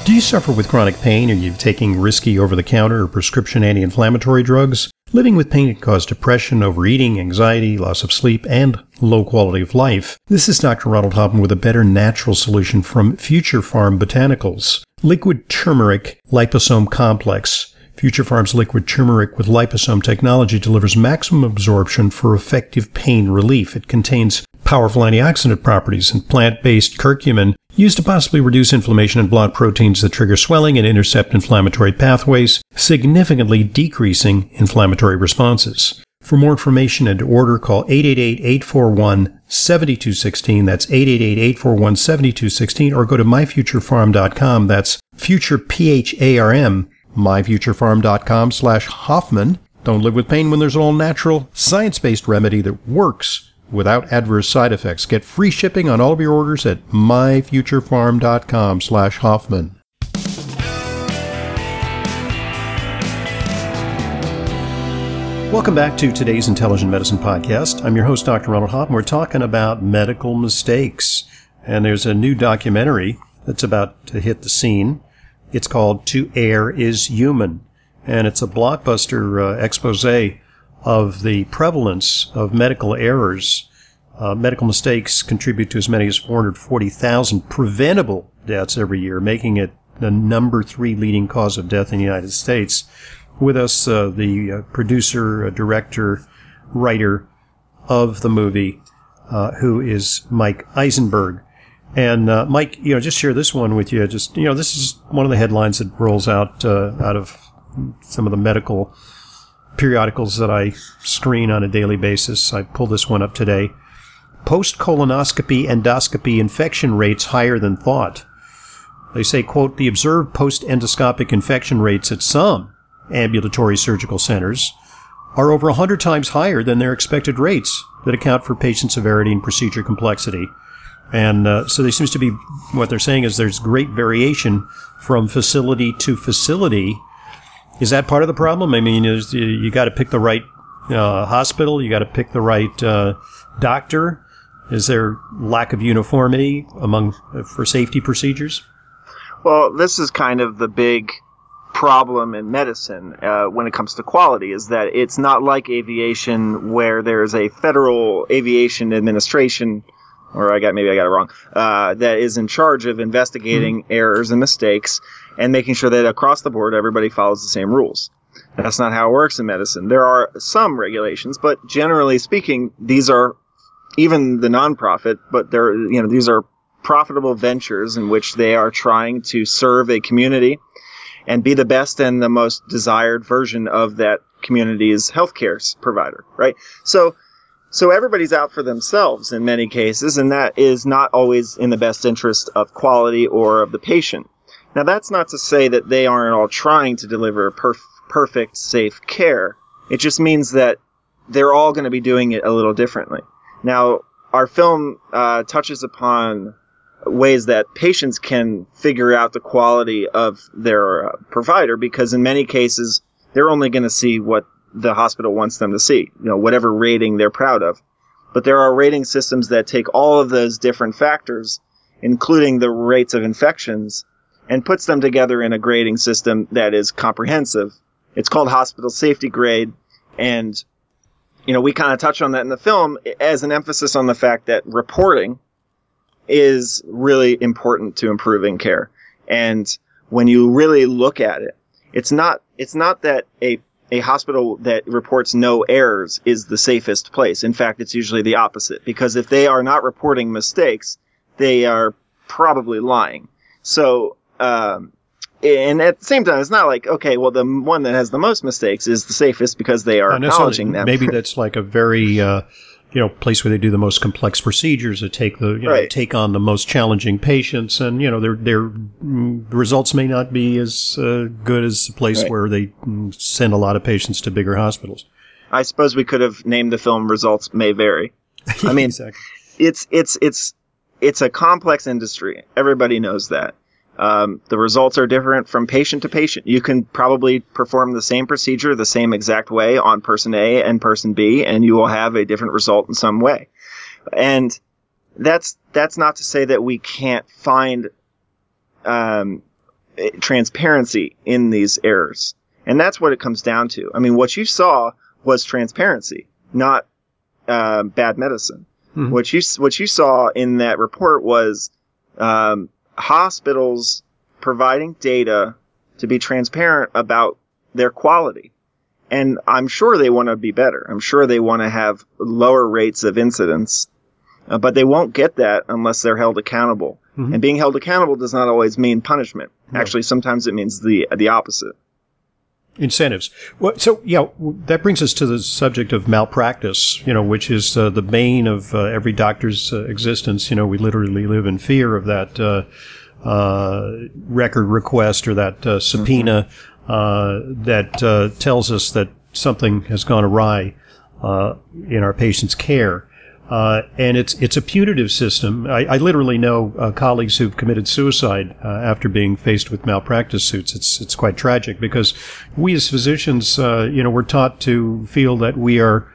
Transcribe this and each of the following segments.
Do you suffer with chronic pain? Are you taking risky over-the-counter or prescription anti-inflammatory drugs? Living with pain can cause depression, overeating, anxiety, loss of sleep, and low quality of life. This is Dr. Ronald Hoffman with a better natural solution from Future Pharm Botanicals. Liquid Turmeric Liposome Complex. Future Pharm's liquid turmeric with liposome technology delivers maximum absorption for effective pain relief. It contains powerful antioxidant properties and plant-based curcumin used to possibly reduce inflammation and block proteins that trigger swelling and intercept inflammatory pathways, significantly decreasing inflammatory responses. For more information and to order, call 888-841-7216. That's 888-841-7216. Or go to myfuturepharm.com. That's future, P-H-A-R-M, myfuturepharm.com/Hoffman. Don't live with pain when there's an all-natural, science-based remedy that works without adverse side effects. Get free shipping on all of your orders at myfuturepharm.com/Hoffman. Welcome back to today's Intelligent Medicine Podcast. I'm your host, Dr. Ronald Hoffman. We're talking about medical mistakes. And there's a new documentary that's about to hit the scene. It's called To Err is Human. And it's a blockbuster expose of the prevalence of medical errors. Medical mistakes contribute to as many as 440,000 preventable deaths every year, making it the number 3 leading cause of death in the United States. With us, the producer, director, writer of the movie, who is Mike Eisenberg. And Mike, just share this one with you. This is one of the headlines that rolls out of some of the medical periodicals that I screen on a daily basis. I pulled this one up today. Post-colonoscopy endoscopy infection rates higher than thought. They say, quote, the observed post-endoscopic infection rates at some ambulatory surgical centers are over 100 times higher than their expected rates that account for patient severity and procedure complexity. And so there seems to be, what they're saying is there's great variation from facility to facility. Is that part of the problem? I mean, you got to pick the right hospital, you got to pick the right doctor. Is there lack of uniformity for safety procedures? Well, this is kind of the big problem in medicine when it comes to quality, is that it's not like aviation where there's a Federal Aviation Administration, or maybe I got it wrong, that is in charge of investigating errors and mistakes and making sure that across the board everybody follows the same rules. That's not how it works in medicine. There are some regulations, but generally speaking, these are even the nonprofit, but these are profitable ventures in which they are trying to serve a community and be the best and the most desired version of that community's healthcare provider, right? So everybody's out for themselves in many cases, and that is not always in the best interest of quality or of the patient. Now, that's not to say that they aren't all trying to deliver perfect, safe care. It just means that they're all going to be doing it a little differently. Now, our film touches upon ways that patients can figure out the quality of their provider, because in many cases, they're only going to see what the hospital wants them to see, whatever rating they're proud of. But there are rating systems that take all of those different factors, including the rates of infections, and puts them together in a grading system that is comprehensive. It's called Hospital Safety Grade, and we kind of touch on that in the film as an emphasis on the fact that reporting is really important to improving care. And when you really look at it, it's not that a hospital that reports no errors is the safest place. In fact, it's usually the opposite, because if they are not reporting mistakes, they are probably lying. So, and at the same time, it's not like, okay, well, the one that has the most mistakes is the safest because they are acknowledging them. Maybe that's like a very, place where they do the most complex procedures, that take take on the most challenging patients, and their results may not be as good as a place where they send a lot of patients to bigger hospitals. I suppose we could have named the film "Results May Vary." I mean, exactly. It's a complex industry. Everybody knows that. The results are different from patient to patient. You can probably perform the same procedure the same exact way on person A and person B, and you will have a different result in some way. And that's not to say that we can't find transparency in these errors. And that's what it comes down to. I mean, what you saw was transparency, not bad medicine. Mm-hmm. What you saw in that report was hospitals providing data to be transparent about their quality. And I'm sure they want to be better. I'm sure they want to have lower rates of incidence, but they won't get that unless they're held accountable. Mm-hmm. And being held accountable does not always mean punishment. No. Actually, sometimes it means the opposite. Incentives. Well, so, yeah, that brings us to the subject of malpractice, which is the bane of every doctor's existence. We literally live in fear of that record request or that subpoena that tells us that something has gone awry in our patient's care. And it's a punitive system. I literally know colleagues who've committed suicide after being faced with malpractice suits. It's quite tragic because we as physicians, we're taught to feel that we are,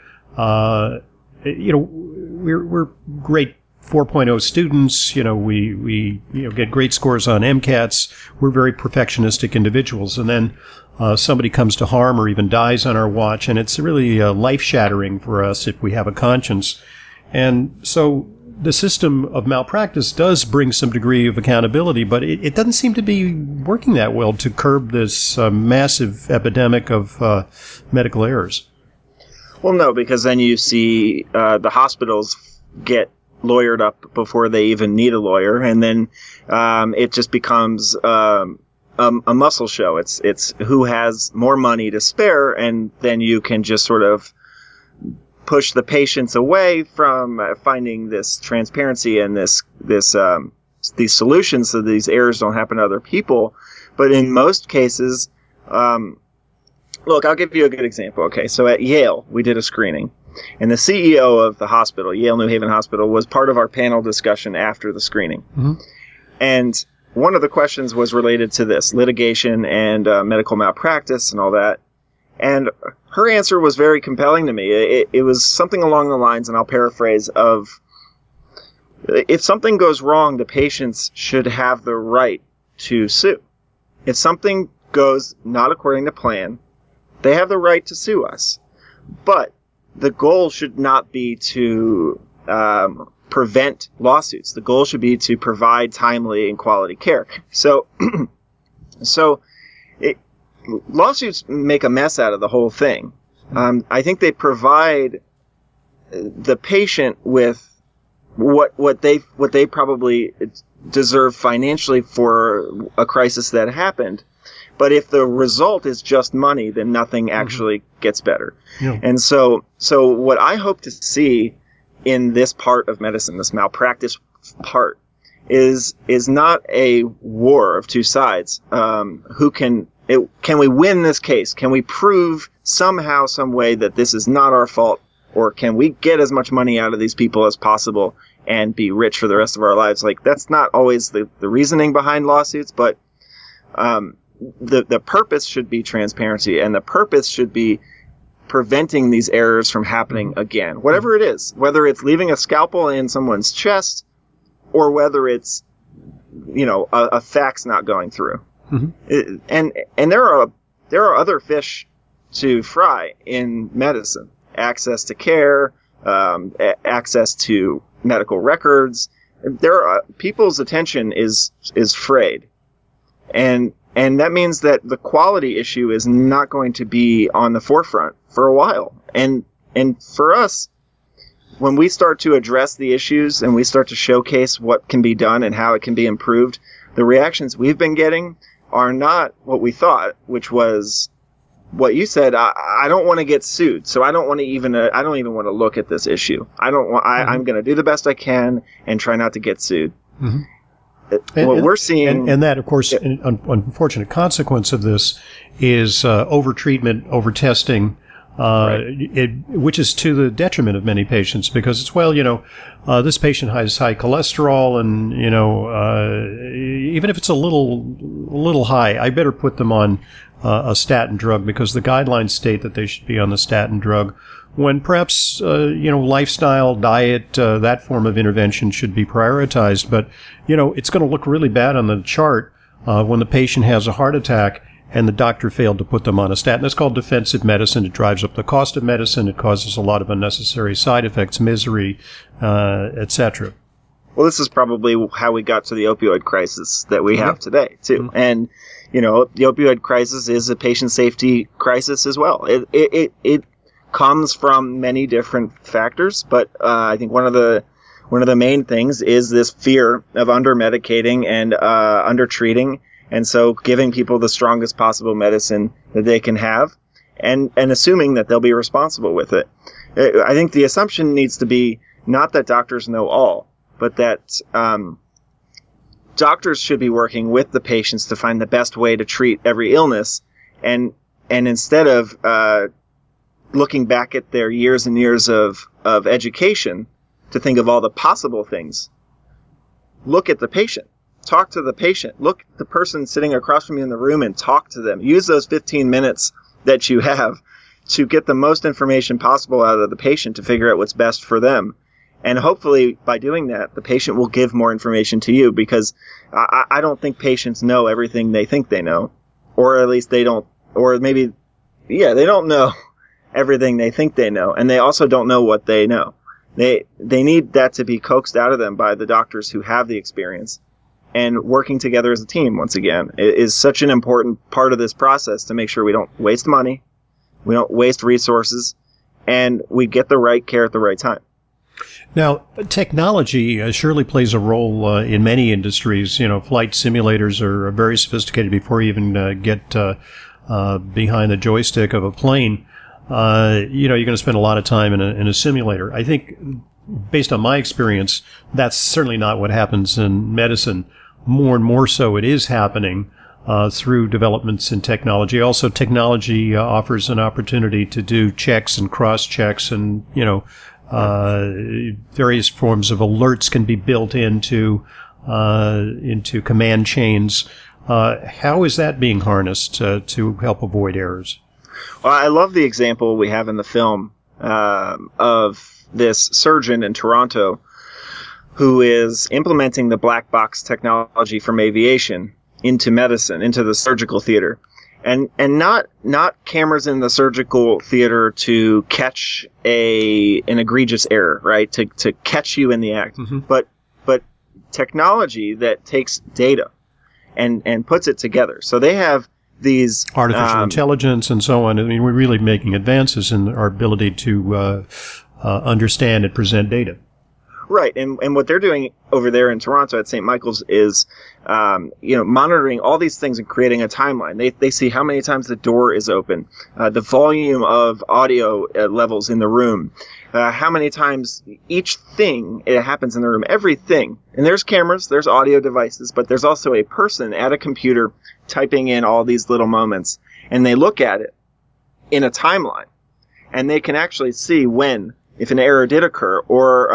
we're great 4.0 students. We get great scores on MCATs. We're very perfectionistic individuals, and then somebody comes to harm or even dies on our watch, and it's really life-shattering for us if we have a conscience. And so the system of malpractice does bring some degree of accountability, but it doesn't seem to be working that well to curb this massive epidemic of medical errors. Well, no, because then you see the hospitals get lawyered up before they even need a lawyer, and then it just becomes a muscle show. It's who has more money to spare, and then you can just sort of push the patients away from finding this transparency and these solutions so these errors don't happen to other people. But in most cases, look, I'll give you a good example. Okay, so at Yale, we did a screening, and the CEO of the hospital, Yale New Haven Hospital, was part of our panel discussion after the screening. Mm-hmm. And one of the questions was related to this, litigation and medical malpractice and all that. And her answer was very compelling to me. It was something along the lines, and I'll paraphrase, of if something goes wrong, the patients should have the right to sue. If something goes not according to plan, they have the right to sue us. But the goal should not be to prevent lawsuits. The goal should be to provide timely and quality care. So lawsuits make a mess out of the whole thing. I think they provide the patient with what they probably deserve financially for a crisis that happened. But if the result is just money, then nothing actually gets better. Yeah. And so what I hope to see in this part of medicine, this malpractice part, is not a war of two sides. Can we win this case? Can we prove somehow, some way that this is not our fault? Or can we get as much money out of these people as possible and be rich for the rest of our lives? Like, that's not always the reasoning behind lawsuits, but the purpose should be transparency, and the purpose should be preventing these errors from happening again. Whatever it is, whether it's leaving a scalpel in someone's chest or whether it's, a fax not going through. Mm-hmm. And there are other fish to fry in medicine. Access to care, access to medical records. People's attention is frayed, and that means that the quality issue is not going to be on the forefront for a while. And for us, when we start to address the issues and we start to showcase what can be done and how it can be improved, the reactions we've been getting are not what we thought, which was what you said. I don't want to get sued, so I don't even want to look at this issue. I'm going to do the best I can and try not to get sued. Mm-hmm. We're seeing, and that, of course, an unfortunate consequence of this is over-treatment, over-testing, right. Which is to the detriment of many patients, because it's, this patient has high cholesterol, and even if it's a little high, I better put them on a statin drug, because the guidelines state that they should be on the statin drug, when perhaps lifestyle, diet, that form of intervention should be prioritized. But it's going to look really bad on the chart when the patient has a heart attack and the doctor failed to put them on a statin. That's called defensive medicine. It drives up the cost of medicine. It causes a lot of unnecessary side effects, misery, etc. Well, this is probably how we got to the opioid crisis that we have today, too. Mm-hmm. And, the opioid crisis is a patient safety crisis as well. It comes from many different factors, but I think one of the main things is this fear of under-medicating and under-treating, and so giving people the strongest possible medicine that they can have, and assuming that they'll be responsible with it. I think the assumption needs to be not that doctors know all, but that doctors should be working with the patients to find the best way to treat every illness, and instead of looking back at their years and years of education to think of all the possible things, look at the patient. Talk to the patient. Look at the person sitting across from you in the room and talk to them. Use those 15 minutes that you have to get the most information possible out of the patient to figure out what's best for them. And hopefully by doing that, the patient will give more information to you, because I don't think patients know everything they think they know, or at least they don't, or maybe, they don't know everything they think they know. And they also don't know what they know. They need that to be coaxed out of them by the doctors who have the experience. And working together as a team, once again, is such an important part of this process to make sure we don't waste money, we don't waste resources, and we get the right care at the right time. Now, technology surely plays a role in many industries. Flight simulators are very sophisticated before you even get behind the joystick of a plane. You're going to spend a lot of time in a simulator. I think, based on my experience, that's certainly not what happens in medicine. More and more so it is happening through developments in technology. Also, technology offers an opportunity to do checks and cross-checks, and, various forms of alerts can be built into command chains. How is that being harnessed to help avoid errors? Well, I love the example we have in the film of this surgeon in Toronto who is implementing the black box technology from aviation into medicine, into the surgical theater. And not cameras in the surgical theater to catch an egregious error, right? To catch you in the act. Mm-hmm. But technology that takes data and puts it together. So they have these artificial intelligence and so on. I mean, we're really making advances in our ability to understand and present data. Right, and what they're doing over there in Toronto at St. Michael's is, monitoring all these things and creating a timeline. They see how many times the door is open, the volume of audio levels in the room, how many times each thing it happens in the room, everything. And there's cameras, there's audio devices, but there's also a person at a computer typing in all these little moments, and they look at it in a timeline, and they can actually see if an error did occur, or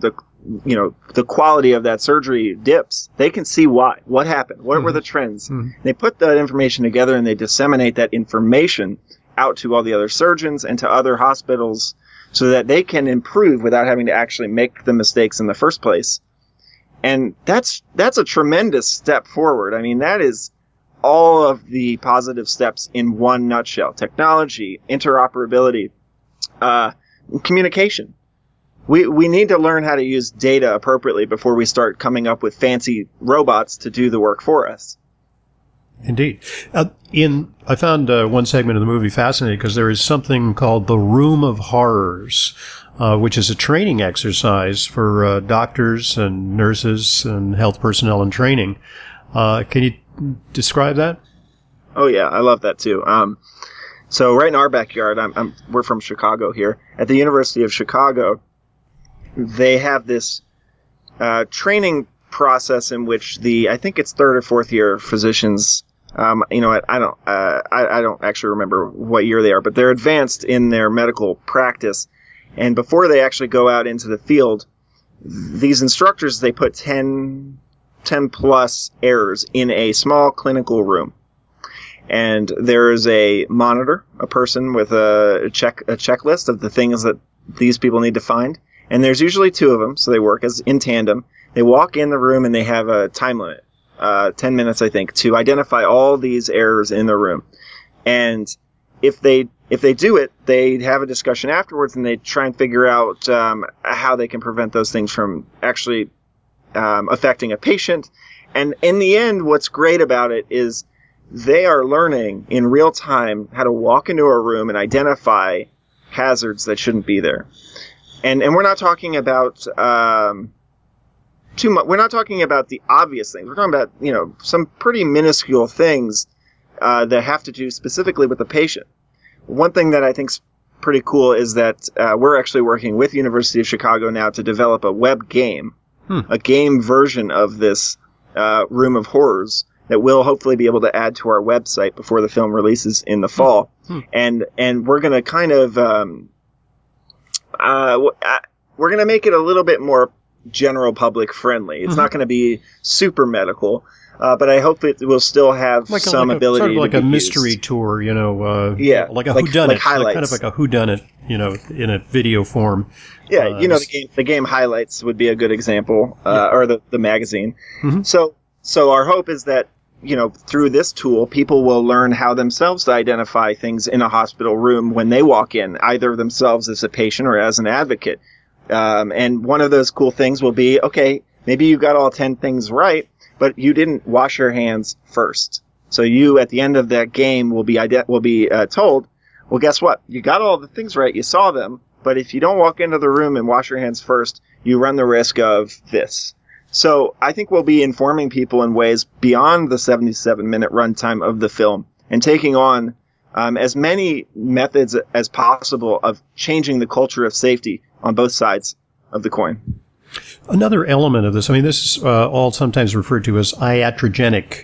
the quality of that surgery dips. They can see what happened, what were the trends. Mm-hmm. They put that information together and they disseminate that information out to all the other surgeons and to other hospitals so that they can improve without having to actually make the mistakes in the first place. And that's a tremendous step forward. I mean, that is all of the positive steps in one nutshell: technology, interoperability, communication. We need to learn how to use data appropriately before we start coming up with fancy robots to do the work for us. Indeed. I found one segment of the movie fascinating because there is something called the Room of Horrors, which is a training exercise for doctors and nurses and health personnel in training. Can you describe that? Oh, yeah. I love that, too. So right in our backyard, we're from Chicago here. At the University of Chicago, they have this training process in which I think it's third or fourth year physicians. I don't actually remember what year they are, but they're advanced in their medical practice. And before they actually go out into the field, these instructors, they put 10 plus errors in a small clinical room. And there is a monitor, a person with a checklist of the things that these people need to find. And there's usually two of them, so they work in tandem. They walk in the room and they have a time limit 10 minutes, I think, to identify all these errors in the room. And if they do it, they have a discussion afterwards, and they try and figure out how they can prevent those things from actually affecting a patient. And in the end, what's great about it is they are learning in real time how to walk into a room and identify hazards that shouldn't be there. And we're not talking about too much. We're not talking about the obvious things. We're talking about, some pretty minuscule things that have to do specifically with the patient. One thing that I think is pretty cool is that we're actually working with University of Chicago now to develop a web game, a game version of this Room of Horrors that we'll hopefully be able to add to our website before the film releases in the fall. And we're going to kind of we're going to make it a little bit more general public friendly. It's not going to be super medical, but I hope it will still have some ability sort of like to a be mystery used. tour, like a like whodunit, highlights. kind of like a whodunit, in a video form. Yeah, the game Highlights would be a good example, or the magazine. So our hope is that, through this tool, people will learn how themselves to identify things in a hospital room when they walk in, either themselves as a patient or as an advocate. And one of those cool things will be, okay, maybe you got all 10 things right, but you didn't wash your hands first. So you, at the end of that game, will be told, well, guess what? You got all the things right. You saw them. But if you don't walk into the room and wash your hands first, you run the risk of this. So I think we'll be informing people in ways beyond the 77-minute runtime of the film and taking on as many methods as possible of changing the culture of safety on both sides of the coin. Another element of this, this is all sometimes referred to as iatrogenic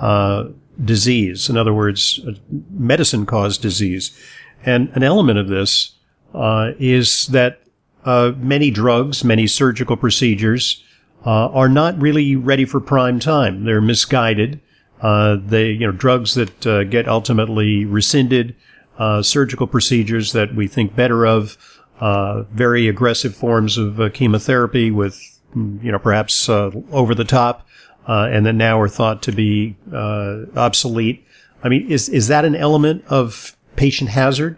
disease. In other words, medicine-caused disease. And an element of this is that many drugs, many surgical procedures are not really ready for prime time. They're misguided. Drugs that get ultimately rescinded, surgical procedures that we think better of, very aggressive forms of chemotherapy with, perhaps over the top, and that now are thought to be obsolete. Is that an element of patient hazard?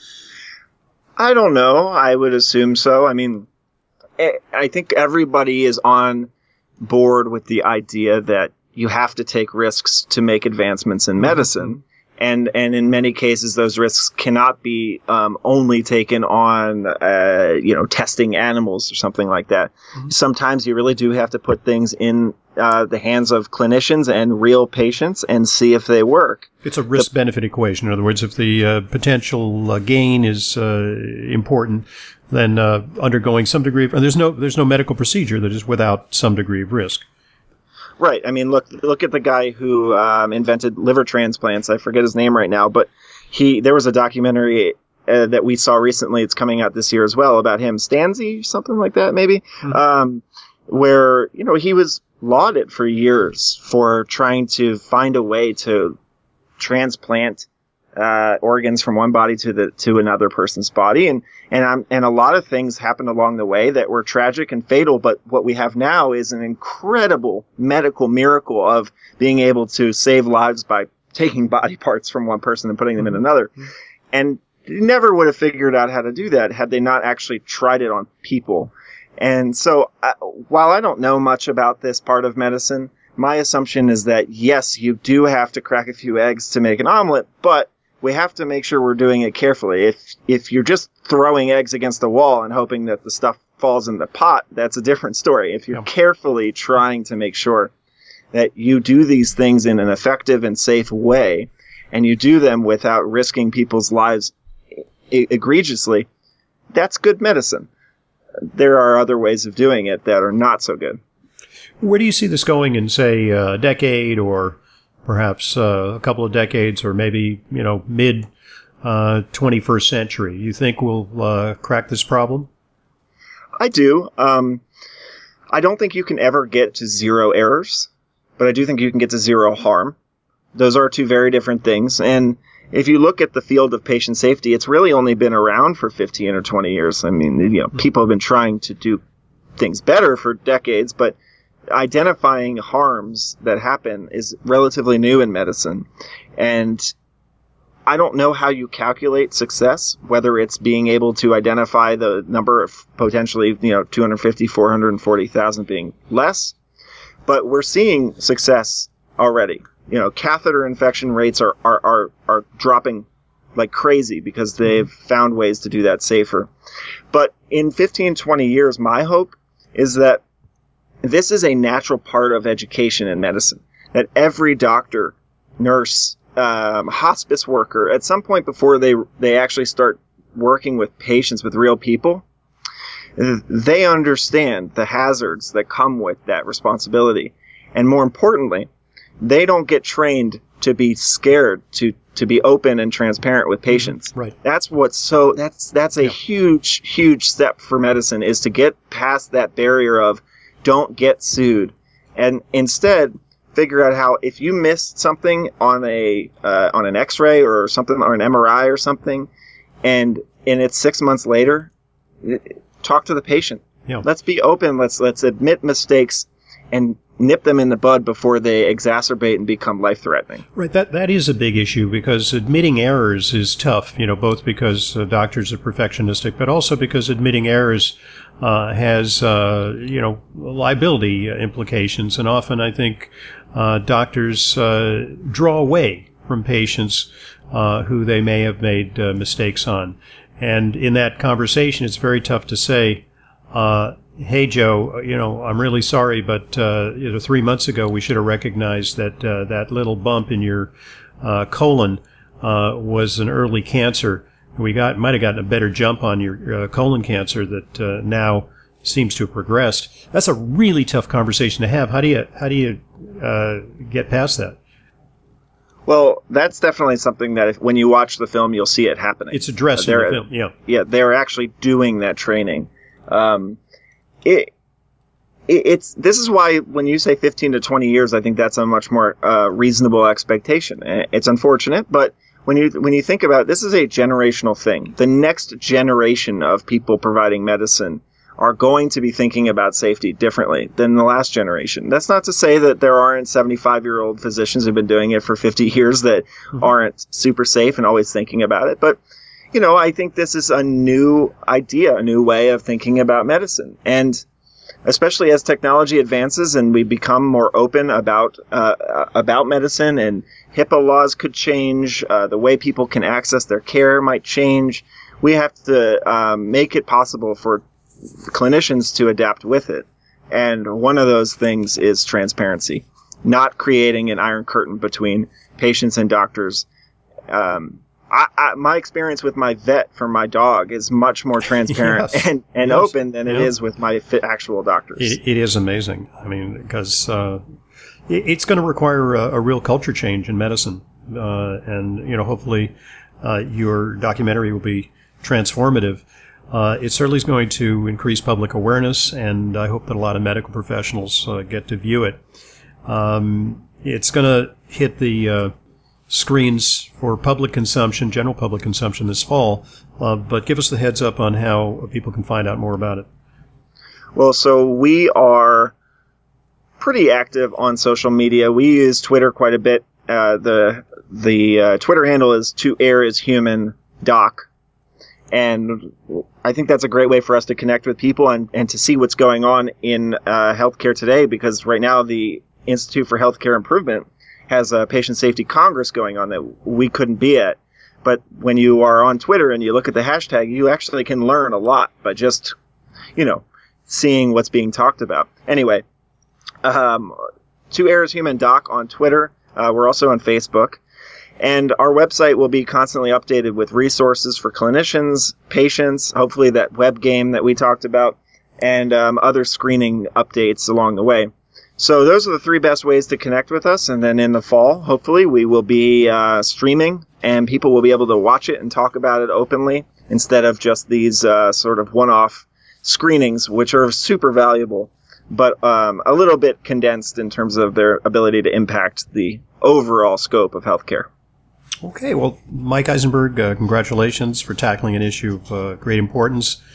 I don't know. I would assume so. I think everybody is on board with the idea that you have to take risks to make advancements in medicine. And in many cases, those risks cannot be only taken on, testing animals or something like that. Sometimes you really do have to put things in the hands of clinicians and real patients and see if they work. It's a risk-benefit equation. In other words, if the potential gain is important, then undergoing some degree of there's no medical procedure that is without some degree of risk. Right. Look at the guy who invented liver transplants. I forget his name right now, but there was a documentary that we saw recently. It's coming out this year as well about him, Stanzi, something like that, maybe, where he was lauded for years for trying to find a way to transplant organs from one body to another person's body, and a lot of things happened along the way that were tragic and fatal. But what we have now is an incredible medical miracle of being able to save lives by taking body parts from one person and putting them in another. And they never would have figured out how to do that had they not actually tried it on people. And so, while I don't know much about this part of medicine, my assumption is that yes, you do have to crack a few eggs to make an omelet, but we have to make sure we're doing it carefully. If you're just throwing eggs against the wall and hoping that the stuff falls in the pot, that's a different story. If you're carefully trying to make sure that you do these things in an effective and safe way, and you do them without risking people's lives egregiously, that's good medicine. There are other ways of doing it that are not so good. Where do you see this going in, say, a decade or perhaps a couple of decades, or maybe, mid 21st century? You think we'll crack this problem? I do. I don't think you can ever get to zero errors, but I do think you can get to zero harm. Those are two very different things. And if you look at the field of patient safety, it's really only been around for 15 or 20 years. People have been trying to do things better for decades, but identifying harms that happen is relatively new in medicine. And I don't know how you calculate success, whether it's being able to identify the number of potentially, 250, 440,000 being less, but we're seeing success already. Catheter infection rates are dropping like crazy because they've found ways to do that safer. But in 15, 20 years, my hope is that this is a natural part of education in medicine, that every doctor, nurse, hospice worker, at some point before they actually start working with patients, with real people, they understand the hazards that come with that responsibility. And more importantly, they don't get trained to be scared to be open and transparent with patients. Right. That's a huge step for medicine, is to get past that barrier of don't get sued, and instead figure out how, if you missed something on an X-ray or something, or an MRI or something, and it's 6 months later, talk to the patient. Yeah. Let's be open. Let's admit mistakes and nip them in the bud before they exacerbate and become life-threatening. Right. That is a big issue, because admitting errors is tough, both because doctors are perfectionistic, but also because admitting errors has, liability implications. And often I think doctors draw away from patients who they may have made mistakes on. And in that conversation, it's very tough to say, hey, Joe, I'm really sorry, but 3 months ago we should have recognized that that little bump in your colon was an early cancer. We might have gotten a better jump on your colon cancer that now seems to have progressed. That's a really tough conversation to have. How do you get past that? Well, that's definitely something that when you watch the film, you'll see it happening. It's addressed in the film, yeah. Yeah, they're actually doing that training. This is why when you say 15 to 20 years, I think that's a much more reasonable expectation. It's unfortunate, but when you think about it, this is a generational thing. The next generation of people providing medicine are going to be thinking about safety differently than the last generation. That's not to say that there aren't 75-year-old physicians who've been doing it for 50 years that aren't super safe and always thinking about it. But, I think this is a new idea, a new way of thinking about medicine. And especially as technology advances and we become more open about medicine, and HIPAA laws could change, the way people can access their care might change. We have to make it possible for clinicians to adapt with it. And one of those things is transparency, not creating an iron curtain between patients and doctors. My experience with my vet for my dog is much more transparent and yes. Open than it is with my actual doctors. It is amazing. I mean, because it's going to require a real culture change in medicine. And hopefully your documentary will be transformative. It certainly is going to increase public awareness, and I hope that a lot of medical professionals get to view it. It's going to hit the screens for public consumption, general public consumption this fall, but give us the heads up on how people can find out more about it. Well, so we are pretty active on social media. We use Twitter quite a bit. The Twitter handle is @ToErIsHumanDoc. And I think that's a great way for us to connect with people and to see what's going on in healthcare today, because right now the Institute for Healthcare Improvement has a Patient Safety Congress going on that we couldn't be at. But when you are on Twitter and you look at the hashtag, you actually can learn a lot by just, seeing what's being talked about. Anyway, @ToErIsHumanDoc on Twitter. We're also on Facebook. And our website will be constantly updated with resources for clinicians, patients, hopefully that web game that we talked about, and other screening updates along the way. So those are the three best ways to connect with us. And then in the fall, hopefully, we will be streaming, and people will be able to watch it and talk about it openly instead of just these sort of one-off screenings, which are super valuable, but a little bit condensed in terms of their ability to impact the overall scope of healthcare. Okay, well, Mike Eisenberg, congratulations for tackling an issue of great importance.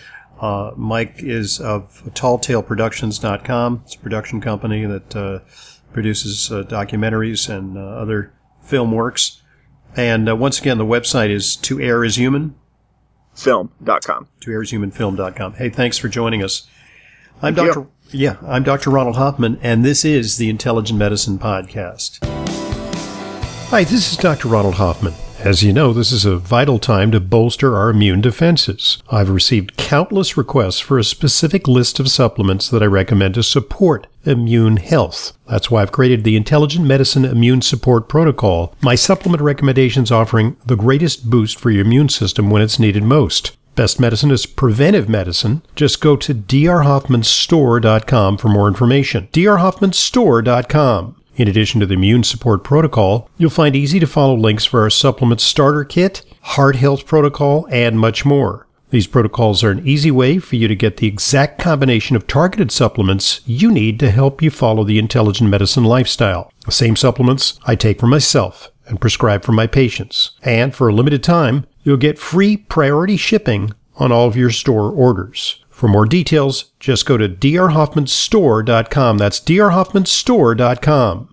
Mike is of TallTaleProductions.com. It's a production company that produces documentaries and other film works. And once again, the website is toairishumanfilm.com. toairishumanfilm.com. Hey, thanks for joining us. I'm Dr. Ronald Hoffman, and this is the Intelligent Medicine Podcast. Hi, this is Dr. Ronald Hoffman. As you know, this is a vital time to bolster our immune defenses. I've received countless requests for a specific list of supplements that I recommend to support immune health. That's why I've created the Intelligent Medicine Immune Support Protocol, my supplement recommendations offering the greatest boost for your immune system when it's needed most. Best medicine is preventive medicine. Just go to drhoffmanstore.com for more information. drhoffmanstore.com. In addition to the Immune Support Protocol, you'll find easy-to-follow links for our supplement starter kit, heart health protocol, and much more. These protocols are an easy way for you to get the exact combination of targeted supplements you need to help you follow the intelligent medicine lifestyle. The same supplements I take for myself and prescribe for my patients. And for a limited time, you'll get free priority shipping on all of your store orders. For more details, just go to drhoffmanstore.com. That's drhoffmanstore.com.